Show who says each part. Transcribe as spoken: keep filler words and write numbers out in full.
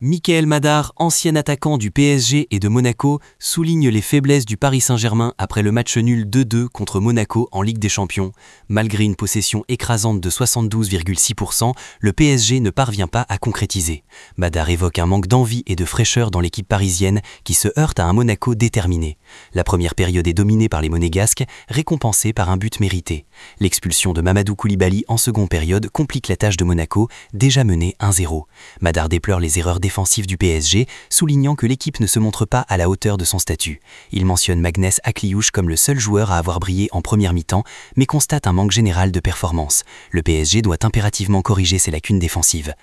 Speaker 1: Mickaël Madar, ancien attaquant du P S G et de Monaco, souligne les faiblesses du Paris Saint-Germain après le match nul deux deux contre Monaco en Ligue des Champions. Malgré une possession écrasante de soixante-douze virgule six pour cent, le P S G ne parvient pas à concrétiser. Madar évoque un manque d'envie et de fraîcheur dans l'équipe parisienne qui se heurte à un Monaco déterminé. La première période est dominée par les Monégasques, récompensée par un but mérité. L'expulsion de Mamadou Koulibaly en seconde période complique la tâche de Monaco, déjà menée un zéro. Madar déplore les erreurs défensive du P S G, soulignant que l'équipe ne se montre pas à la hauteur de son statut. Il mentionne Magnès Akliouche comme le seul joueur à avoir brillé en première mi-temps, mais constate un manque général de performance. Le P S G doit impérativement corriger ses lacunes défensives.